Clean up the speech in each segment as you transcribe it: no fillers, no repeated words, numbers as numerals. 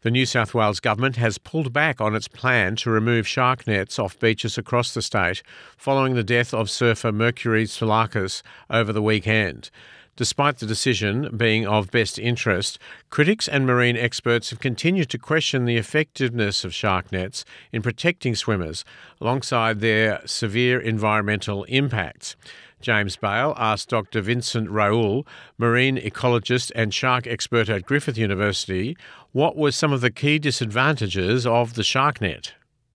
The New South Wales government has pulled back on its plan to remove shark nets off beaches across the state following the death of surfer Mercury Soulakis over the weekend. Despite the decision being of best interest, critics and marine experts have continued to question the effectiveness of shark nets in protecting swimmers, alongside their severe environmental impacts. James Bale asked Dr. Vincent Raoul, marine ecologist and shark expert at Griffith University, what were some of the key disadvantages of the shark net.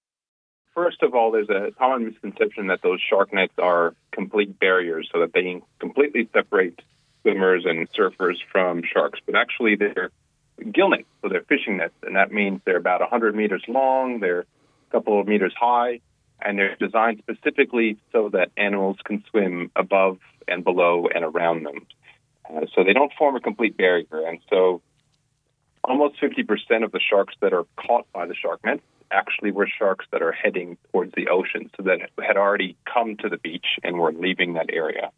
First of all, there's a common misconception that those shark nets are complete barriers so that they completely separate swimmers and surfers from sharks. But actually, they're gill nets, so they're fishing nets, and that means they're about 100 meters long, they're a couple of meters high, and they're designed specifically so that animals can swim above and below and around them. So they don't form a complete barrier. And so almost 50% of the sharks that are caught by the shark nets actually were sharks that are heading towards the ocean, so that had already come to the beach and were leaving that area.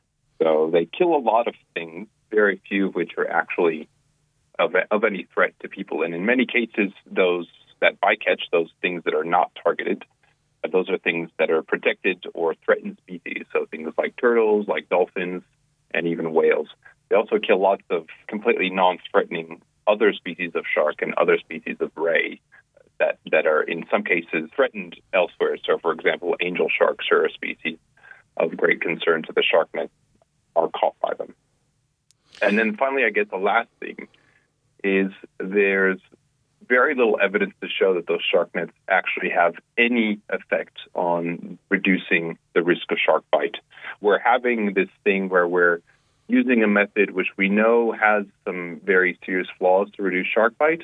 So they kill a lot of things, very few of which are actually of any threat to people. And in many cases, those that bycatch, those things that are not targeted, those are things that are protected or threatened species, so things like turtles, like dolphins, and even whales. They also kill lots of completely non-threatening other species of shark and other species of ray that are in some cases threatened elsewhere. So, for example, angel sharks are a species of great concern to the shark net, are caught by them. And then finally, I guess the last thing is there's very little evidence to show that those shark nets actually have any effect on reducing the risk of shark bite. We're having this thing where we're using a method which we know has some very serious flaws to reduce shark bite,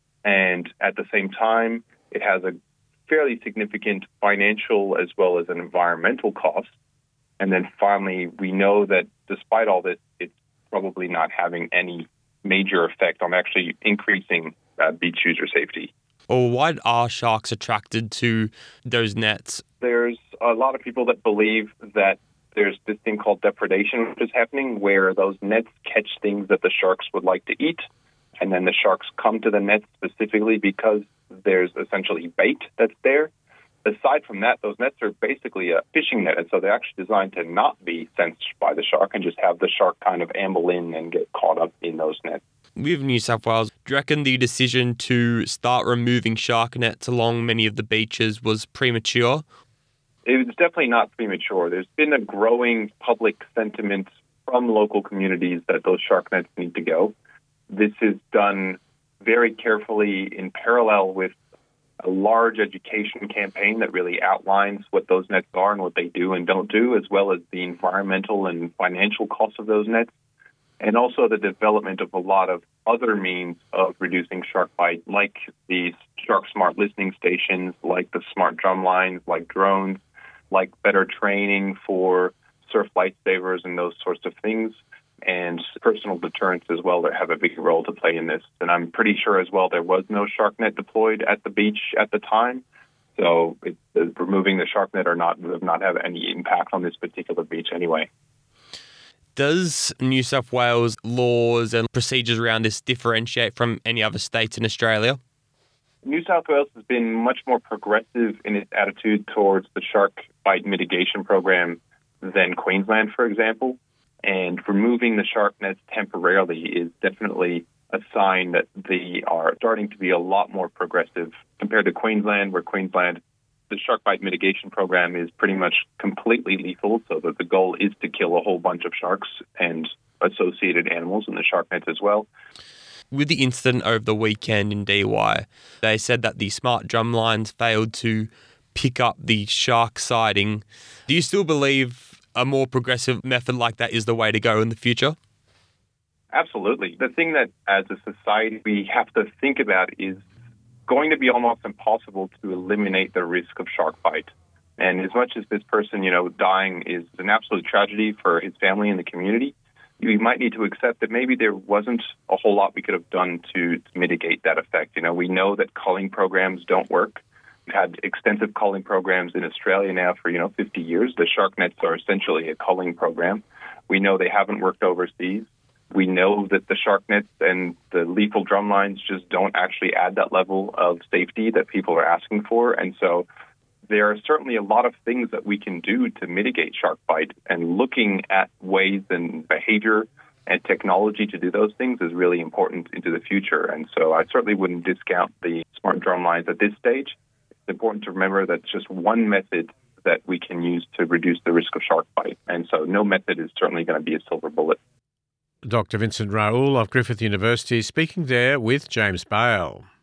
and at the same time, it has a fairly significant financial as well as an environmental cost. And then finally, we know that despite all this, it's probably not having any major effect on actually increasing beach user safety. Or why are sharks attracted to those nets? There's a lot of people that believe that there's this thing called depredation, which is happening, where those nets catch things that the sharks would like to eat, and then the sharks come to the nets specifically because there's essentially bait that's there. Aside from that, those nets are basically a fishing net, and so they're actually designed to not be sensed by the shark and just have the shark kind of amble in and get caught up in those nets. With New South Wales, do you reckon the decision to start removing shark nets along many of the beaches was premature? It was definitely not premature. There's been a growing public sentiment from local communities that those shark nets need to go. This is done very carefully in parallel with a large education campaign that really outlines what those nets are and what they do and don't do, as well as the environmental and financial costs of those nets, and also the development of a lot of other means of reducing shark bite, like these shark smart listening stations, like the smart drum lines, like drones, like better training for surf lifesavers and those sorts of things, and personal deterrents as well that have a big role to play in this. And I'm pretty sure as well there was no shark net deployed at the beach at the time, so removing the shark net or not would not have any impact on this particular beach anyway. Does New South Wales laws and procedures around this differentiate from any other states in Australia? New South Wales has been much more progressive in its attitude towards the shark bite mitigation program than Queensland, for example. And removing the shark nets temporarily is definitely a sign that they are starting to be a lot more progressive compared to Queensland, where Queensland, the shark bite mitigation program is pretty much completely lethal, so that the goal is to kill a whole bunch of sharks and associated animals in the shark nets as well. With the incident over the weekend in DY, they said that the smart drum lines failed to pick up the shark sighting. Do you still believe a more progressive method like that is the way to go in the future? Absolutely. The thing that as a society we have to think about is going to be almost impossible to eliminate the risk of shark bite. And as much as this person, dying is an absolute tragedy for his family and the community, we might need to accept that maybe there wasn't a whole lot we could have done to mitigate that effect. We know that culling programs don't work. We've had extensive culling programs in Australia now for, 50 years. The shark nets are essentially a culling program. We know they haven't worked overseas. We know that the shark nets and the lethal drum lines just don't actually add that level of safety that people are asking for. And so there are certainly a lot of things that we can do to mitigate shark bite, and looking at ways and behavior and technology to do those things is really important into the future. And so I certainly wouldn't discount the smart drum lines at this stage. It's important to remember that it's just one method that we can use to reduce the risk of shark bite. And so no method is certainly going to be a silver bullet. Dr. Vincent Raoul of Griffith University speaking there with James Bale.